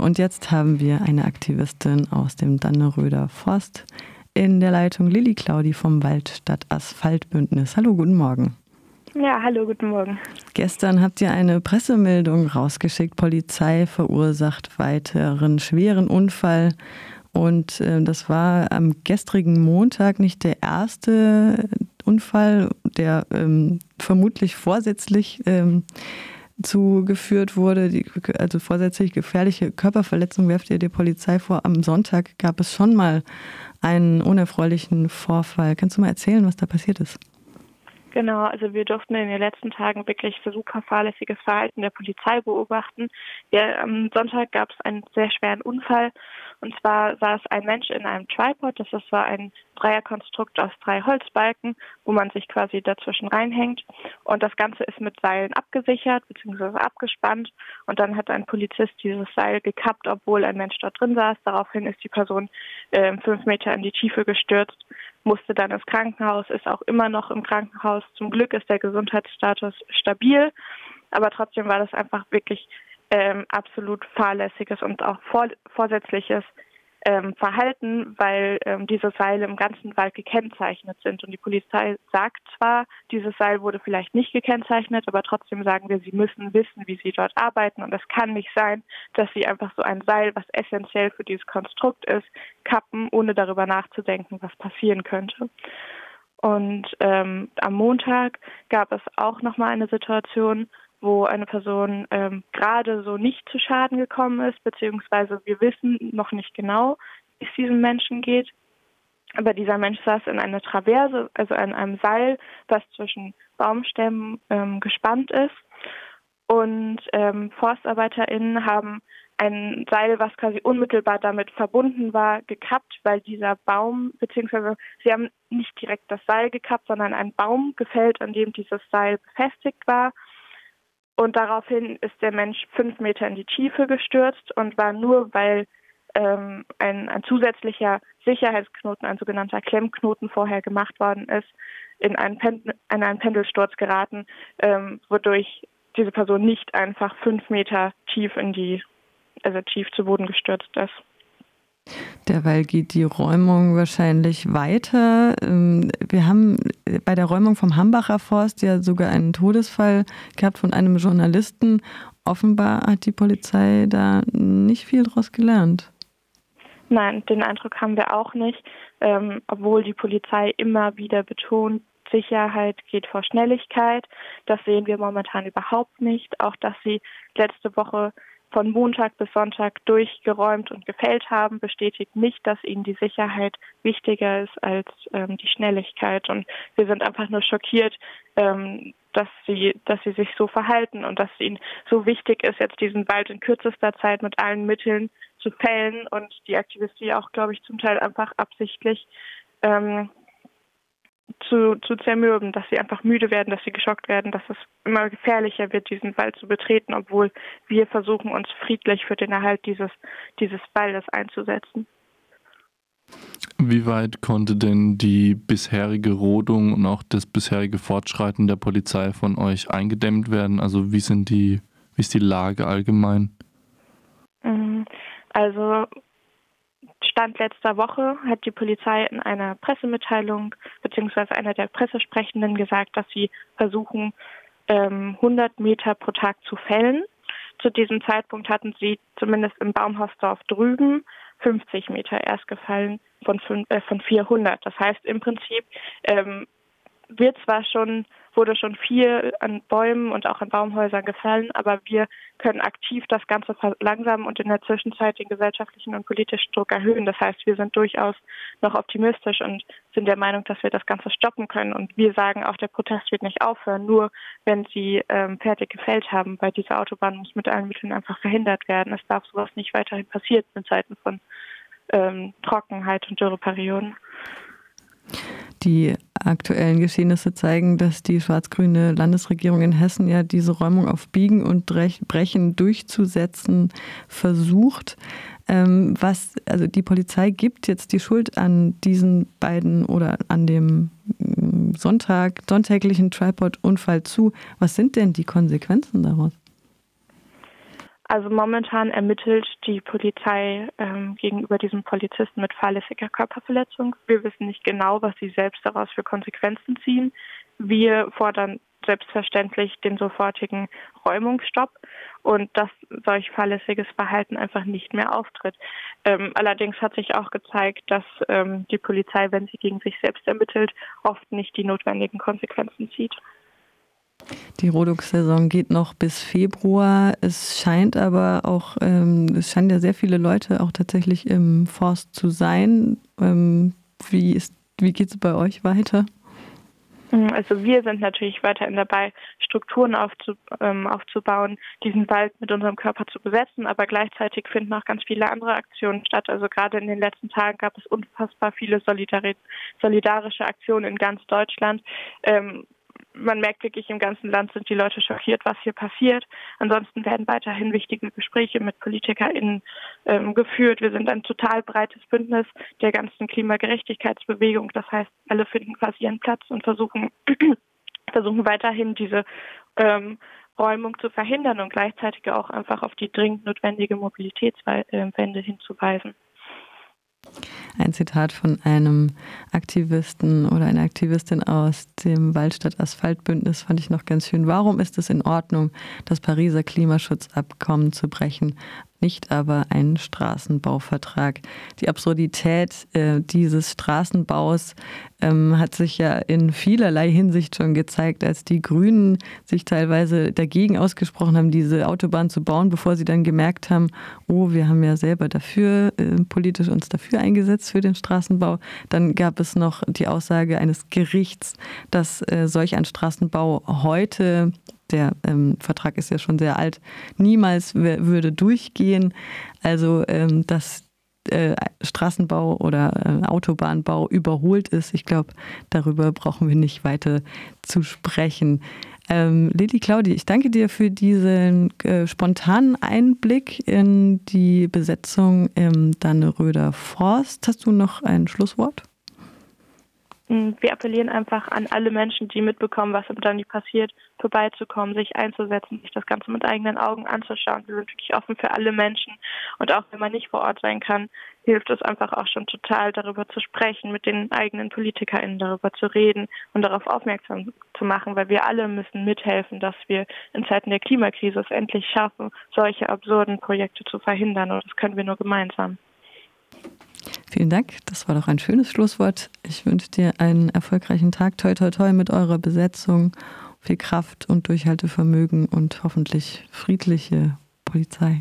und jetzt haben wir eine Aktivistin aus dem Danneröder Forst in der Leitung, Lilly Claudi vom Waldstadt-Asphalt-Bündnis. Hallo, guten Morgen. Ja, hallo, guten Morgen. Gestern habt ihr eine Pressemeldung rausgeschickt, Polizei verursacht weiteren schweren Unfall. Und das war am gestrigen Montag nicht der erste Unfall, der vermutlich vorsätzlich zugeführt wurde. Also vorsätzlich gefährliche Körperverletzung werft ihr der Polizei vor. Am Sonntag gab es schon mal einen unerfreulichen Vorfall. Kannst du mal erzählen, was da passiert ist? Genau, also wir durften in den letzten Tagen wirklich super fahrlässiges Verhalten der Polizei beobachten. Am Sonntag gab es einen sehr schweren Unfall. Und zwar saß ein Mensch in einem Tripod. Das war ein Dreierkonstrukt aus 3 Holzbalken, wo man sich quasi dazwischen reinhängt. Und das Ganze ist mit Seilen abgesichert bzw. abgespannt. Und dann hat ein Polizist dieses Seil gekappt, obwohl ein Mensch dort drin saß. Daraufhin ist die Person 5 Meter in die Tiefe gestürzt, musste dann ins Krankenhaus, ist auch immer noch im Krankenhaus. Zum Glück ist der Gesundheitsstatus stabil, aber trotzdem war das einfach wirklich absolut fahrlässiges und auch vorsätzliches Verhalten, weil diese Seile im ganzen Wald gekennzeichnet sind. Und die Polizei sagt zwar, dieses Seil wurde vielleicht nicht gekennzeichnet, aber trotzdem sagen wir, sie müssen wissen, wie sie dort arbeiten. Und es kann nicht sein, dass sie einfach so ein Seil, was essentiell für dieses Konstrukt ist, kappen, ohne darüber nachzudenken, was passieren könnte. Und am Montag gab es auch nochmal eine Situation, wo eine Person gerade so nicht zu Schaden gekommen ist, beziehungsweise wir wissen noch nicht genau, wie es diesem Menschen geht. Aber dieser Mensch saß in einer Traverse, also an einem Seil, was zwischen Baumstämmen gespannt ist. Und ForstarbeiterInnen haben ein Seil, was quasi unmittelbar damit verbunden war, gekappt, weil dieser Baum, beziehungsweise sie haben nicht direkt das Seil gekappt, sondern einen Baum gefällt, an dem dieses Seil befestigt war. Und daraufhin ist der Mensch 5 Meter in die Tiefe gestürzt und war nur, weil ein zusätzlicher Sicherheitsknoten, ein sogenannter Klemmknoten vorher gemacht worden ist, in einen Pendelsturz geraten, wodurch diese Person nicht einfach 5 Meter tief tief zu Boden gestürzt ist. Derweil geht die Räumung wahrscheinlich weiter. Wir haben bei der Räumung vom Hambacher Forst ja sogar einen Todesfall gehabt von einem Journalisten. Offenbar hat die Polizei da nicht viel draus gelernt. Nein, den Eindruck haben wir auch nicht, obwohl die Polizei immer wieder betont, Sicherheit geht vor Schnelligkeit. Das sehen wir momentan überhaupt nicht. Auch dass sie letzte Woche von Montag bis Sonntag durchgeräumt und gefällt haben, bestätigt nicht, dass ihnen die Sicherheit wichtiger ist als die Schnelligkeit. Und wir sind einfach nur schockiert, dass sie sich so verhalten und dass es ihnen so wichtig ist, jetzt diesen Wald in kürzester Zeit mit allen Mitteln zu fällen und die Aktivisten auch, glaube ich, zum Teil einfach absichtlich zu zermürben, dass sie einfach müde werden, dass sie geschockt werden, dass es immer gefährlicher wird, diesen Wald zu betreten, obwohl wir versuchen, uns friedlich für den Erhalt dieses Waldes einzusetzen. Wie weit konnte denn die bisherige Rodung und auch das bisherige Fortschreiten der Polizei von euch eingedämmt werden? Also wie ist die Lage allgemein? Also Stand letzter Woche hat die Polizei in einer Pressemitteilung beziehungsweise einer der Pressesprechenden gesagt, dass sie versuchen, 100 Meter pro Tag zu fällen. Zu diesem Zeitpunkt hatten sie zumindest im Baumhausdorf drüben 50 Meter erst gefallen von 400. Das heißt im Prinzip wurde schon viel an Bäumen und auch an Baumhäusern gefallen, aber wir können aktiv das Ganze verlangsamen und in der Zwischenzeit den gesellschaftlichen und politischen Druck erhöhen. Das heißt, wir sind durchaus noch optimistisch und sind der Meinung, dass wir das Ganze stoppen können. Und wir sagen auch, der Protest wird nicht aufhören, nur wenn sie fertig gefällt haben, weil diese Autobahn muss mit allen Mitteln einfach verhindert werden. Es darf sowas nicht weiterhin passieren in Zeiten von Trockenheit und Dürreperioden. Die aktuellen Geschehnisse zeigen, dass die schwarz-grüne Landesregierung in Hessen ja diese Räumung auf Biegen und Brechen durchzusetzen versucht. Also die Polizei gibt jetzt die Schuld an diesen beiden oder an dem sonntäglichen Tripod-Unfall zu. Was sind denn die Konsequenzen daraus? Also momentan ermittelt die Polizei gegenüber diesem Polizisten mit fahrlässiger Körperverletzung. Wir wissen nicht genau, was sie selbst daraus für Konsequenzen ziehen. Wir fordern selbstverständlich den sofortigen Räumungsstopp und dass solch fahrlässiges Verhalten einfach nicht mehr auftritt. Allerdings hat sich auch gezeigt, dass die Polizei, wenn sie gegen sich selbst ermittelt, oft nicht die notwendigen Konsequenzen zieht. Die Rodungssaison geht noch bis Februar. Es scheint aber auch, es scheinen ja sehr viele Leute auch tatsächlich im Forst zu sein. Wie geht es bei euch weiter? Also wir sind natürlich weiterhin dabei, Strukturen aufzubauen, diesen Wald mit unserem Körper zu besetzen, aber gleichzeitig finden auch ganz viele andere Aktionen statt. Also gerade in den letzten Tagen gab es unfassbar viele solidarische Aktionen in ganz Deutschland. Man merkt wirklich, im ganzen Land sind die Leute schockiert, was hier passiert. Ansonsten werden weiterhin wichtige Gespräche mit PolitikerInnen geführt. Wir sind ein total breites Bündnis der ganzen Klimagerechtigkeitsbewegung. Das heißt, alle finden quasi ihren Platz und versuchen weiterhin diese Räumung zu verhindern und gleichzeitig auch einfach auf die dringend notwendige Mobilitätswende hinzuweisen. Ein Zitat von einem Aktivisten oder einer Aktivistin aus dem Waldstadt-Asphalt-Bündnis fand ich noch ganz schön. Warum ist es in Ordnung, das Pariser Klimaschutzabkommen zu brechen, nicht aber einen Straßenbauvertrag? Die Absurdität dieses Straßenbaus hat sich ja in vielerlei Hinsicht schon gezeigt, als die Grünen sich teilweise dagegen ausgesprochen haben, diese Autobahn zu bauen, bevor sie dann gemerkt haben, oh, wir haben ja selber dafür, politisch uns dafür eingesetzt für den Straßenbau. Dann gab es noch die Aussage eines Gerichts, dass solch ein Straßenbau heute, der Vertrag ist ja schon sehr alt, niemals würde durchgehen. Also dass Straßenbau oder Autobahnbau überholt ist. Ich glaube, darüber brauchen wir nicht weiter zu sprechen. Lilly Claudi, ich danke dir für diesen spontanen Einblick in die Besetzung im Dannenröder Forst. Hast du noch ein Schlusswort? Wir appellieren einfach an alle Menschen, die mitbekommen, was im Danny passiert, vorbeizukommen, sich einzusetzen, sich das Ganze mit eigenen Augen anzuschauen. Wir sind wirklich offen für alle Menschen. Und auch wenn man nicht vor Ort sein kann, hilft es einfach auch schon total, darüber zu sprechen, mit den eigenen PolitikerInnen darüber zu reden und darauf aufmerksam zu machen, weil wir alle müssen mithelfen, dass wir in Zeiten der Klimakrise es endlich schaffen, solche absurden Projekte zu verhindern. Und das können wir nur gemeinsam. Vielen Dank, das war doch ein schönes Schlusswort. Ich wünsche dir einen erfolgreichen Tag. Toi, toi, toi mit eurer Besetzung. Viel Kraft und Durchhaltevermögen und hoffentlich friedliche Polizei.